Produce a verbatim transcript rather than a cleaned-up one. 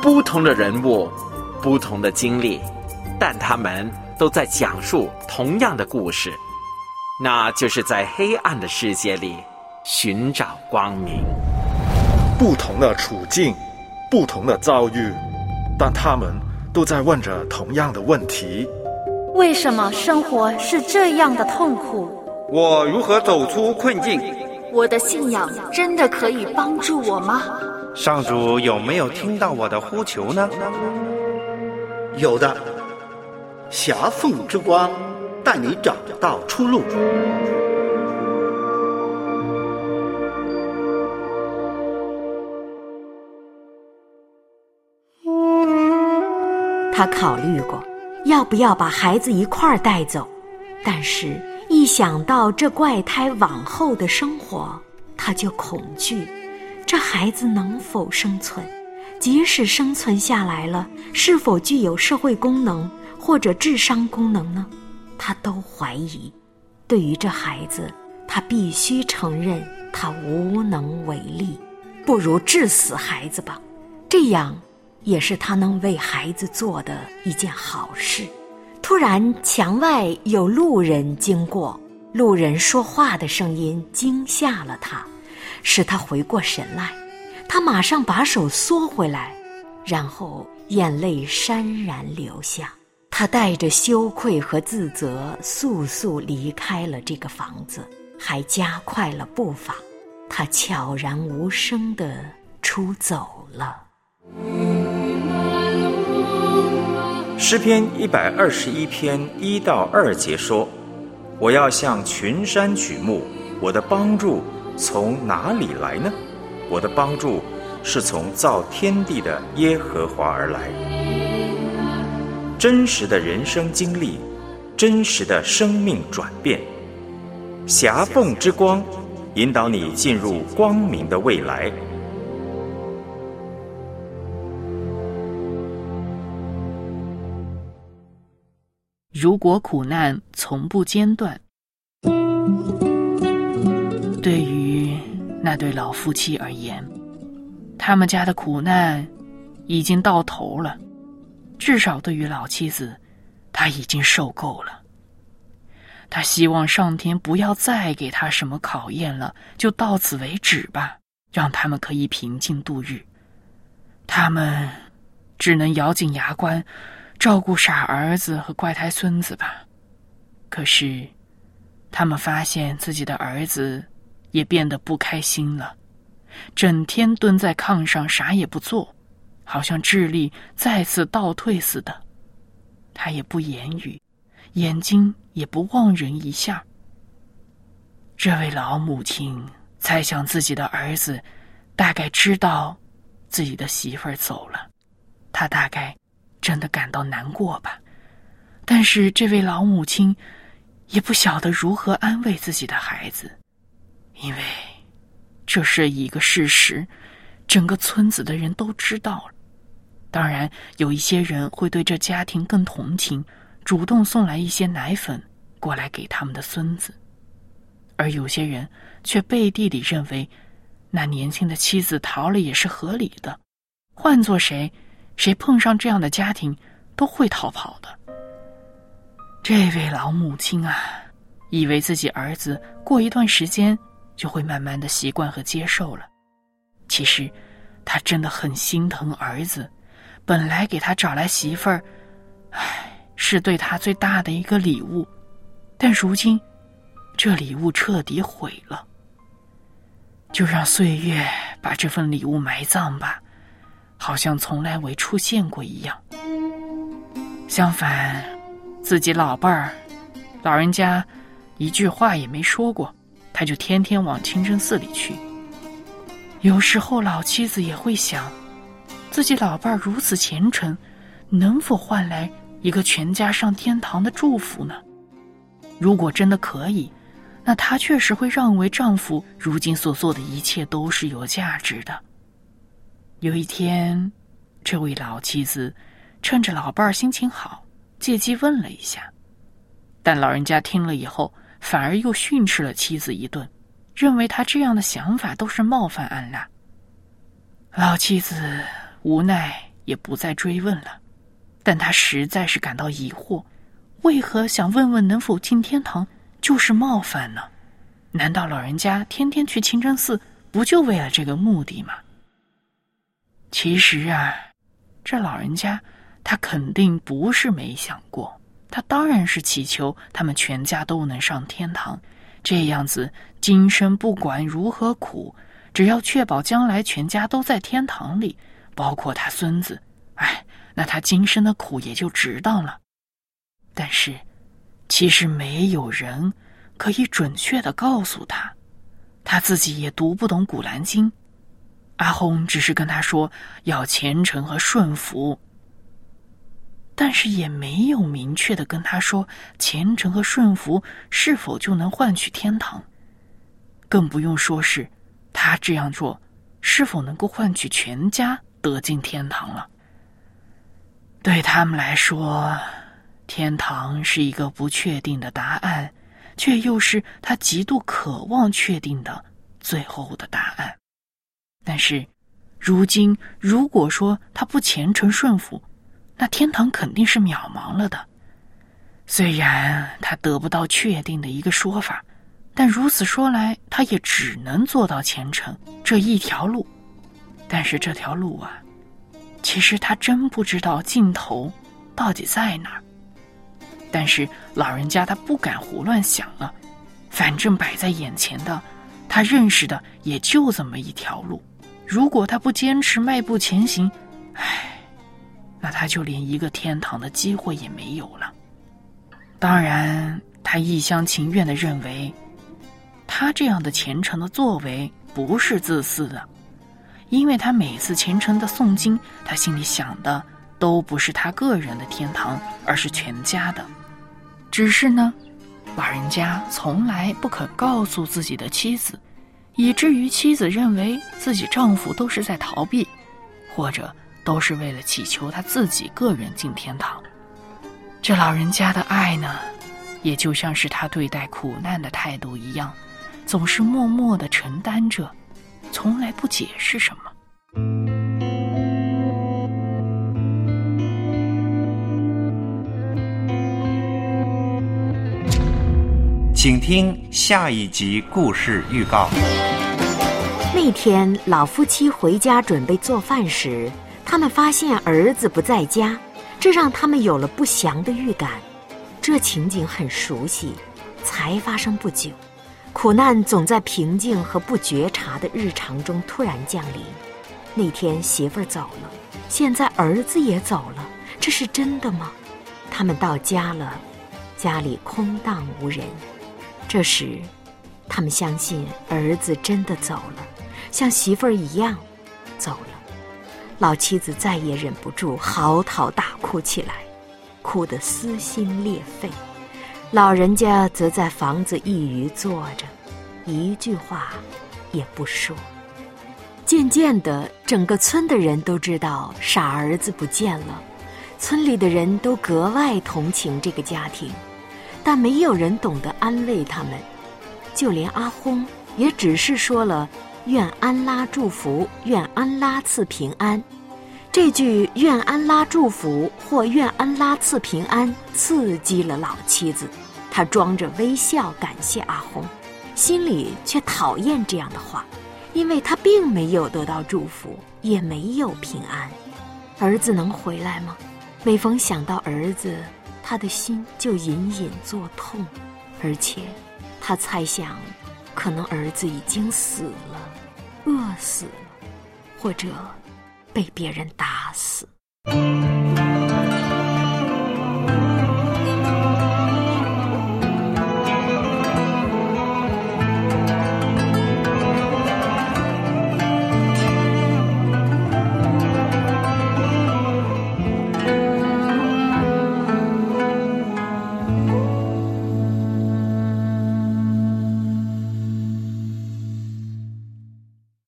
不同的人物，不同的经历，但他们都在讲述同样的故事，那就是在黑暗的世界里寻找光明。 不同的处境，不同的遭遇，但他们都在问着同样的问题： 为什么生活是这样的痛苦？ 我如何走出困境？ 我的信仰真的可以帮助我吗？ 上主有没有听到我的呼求呢？ 有的，狭缝之光带你找到出路。 他考虑过要不要把孩子一块儿带走，但是一想到这怪胎往后的生活，他就恐惧这孩子能否生存，即使生存下来了，是否具有社会功能或者智商功能呢？他都怀疑。对于这孩子，他必须承认他无能为力，不如治死孩子吧，这样也是他能为孩子做的一件好事。突然墙外有路人经过，路人说话的声音惊吓了他，使他回过神来。他马上把手缩回来，然后眼泪潸然流下。他带着羞愧和自责速速离开了这个房子，还加快了步伐。他悄然无声地出走了。 诗篇一百二十一篇一到二节说：我要向群山举目，我的帮助从哪里来呢？我的帮助是从造天地的耶和华而来。真实的人生经历，真实的生命转变，狭缝之光引导你进入光明的未来。 如果苦难从不间断，对于那对老夫妻而言，他们家的苦难已经到头了。至少对于老妻子，他已经受够了。他希望上天不要再给他什么考验了，就到此为止吧，让他们可以平静度日。他们只能咬紧牙关照顾傻儿子和怪胎孙子吧。可是他们发现自己的儿子也变得不开心了，整天蹲在炕上啥也不做，好像智力再次倒退似的。他也不言语，眼睛也不望人一下。这位老母亲猜想自己的儿子大概知道自己的媳妇儿走了，他大概真的感到难过吧。但是这位老母亲也不晓得如何安慰自己的孩子，因为这是一个事实，整个村子的人都知道了。当然有一些人会对这家庭更同情，主动送来一些奶粉过来给他们的孙子，而有些人却背地里认为那年轻的妻子逃了也是合理的，换做谁谁碰上这样的家庭都会逃跑的。这位老母亲啊，以为自己儿子过一段时间就会慢慢的习惯和接受了。其实她真的很心疼儿子，本来给他找来媳妇儿，唉，是对他最大的一个礼物，但如今这礼物彻底毁了。就让岁月把这份礼物埋葬吧，好像从来未出现过一样。相反，自己老伴儿，老人家一句话也没说过，他就天天往清真寺里去。有时候老妻子也会想，自己老伴儿如此虔诚，能否换来一个全家上天堂的祝福呢？如果真的可以，那她确实会认为丈夫如今所做的一切都是有价值的。有一天，这位老妻子趁着老伴儿心情好，借机问了一下，但老人家听了以后，反而又训斥了妻子一顿，认为他这样的想法都是冒犯安拉。老妻子无奈也不再追问了。但他实在是感到疑惑，为何想问问能否进天堂就是冒犯呢？难道老人家天天去清真寺不就为了这个目的吗？其实啊，这老人家他肯定不是没想过，他当然是祈求他们全家都能上天堂，这样子今生不管如何苦，只要确保将来全家都在天堂里，包括他孙子，哎，那他今生的苦也就值当了。但是其实没有人可以准确地告诉他，他自己也读不懂古兰经。阿訇只是跟他说要虔诚和顺服，但是也没有明确地跟他说虔诚和顺服是否就能换取天堂，更不用说是他这样做是否能够换取全家得进天堂了。对他们来说，天堂是一个不确定的答案，却又是他极度渴望确定的最后的答案。但是如今如果说他不虔诚顺服，那天堂肯定是渺茫了的。虽然他得不到确定的一个说法，但如此说来，他也只能做到虔诚这一条路。但是这条路啊，其实他真不知道尽头到底在哪儿。但是老人家他不敢胡乱想了，反正摆在眼前的，他认识的也就这么一条路。如果他不坚持迈步前行，唉，那他就连一个天堂的机会也没有了。当然，他一厢情愿地认为，他这样的虔诚的作为不是自私的，因为他每次虔诚的诵经，他心里想的都不是他个人的天堂，而是全家的。只是呢，老人家从来不肯告诉自己的妻子，以至于妻子认为自己丈夫都是在逃避，或者都是为了祈求他自己个人进天堂。这老人家的爱呢，也就像是他对待苦难的态度一样，总是默默地承担着，从来不解释什么。 请听下一集故事预告。 那天老夫妻回家准备做饭时，他们发现儿子不在家，这让他们有了不祥的预感。这情景很熟悉，才发生不久。苦难总在平静和不觉察的日常中突然降临。那天媳妇儿走了，现在儿子也走了，这是真的吗？他们到家了，家里空荡无人。这时他们相信儿子真的走了，像媳妇儿一样走了。老妻子再也忍不住嚎啕大哭起来，哭得撕心裂肺。老人家则在房子一隅坐着，一句话也不说。渐渐的，整个村的人都知道傻儿子不见了，村里的人都格外同情这个家庭，但没有人懂得安慰他们。就连阿訇也只是说了愿安拉祝福，愿安拉赐平安。这句愿安拉祝福或愿安拉赐平安刺激了老妻子，她装着微笑感谢阿訇，心里却讨厌这样的话，因为她并没有得到祝福，也没有平安。儿子能回来吗？每逢想到儿子，他的心就隐隐作痛，而且他猜想，可能儿子已经死了，饿死了，或者被别人打死。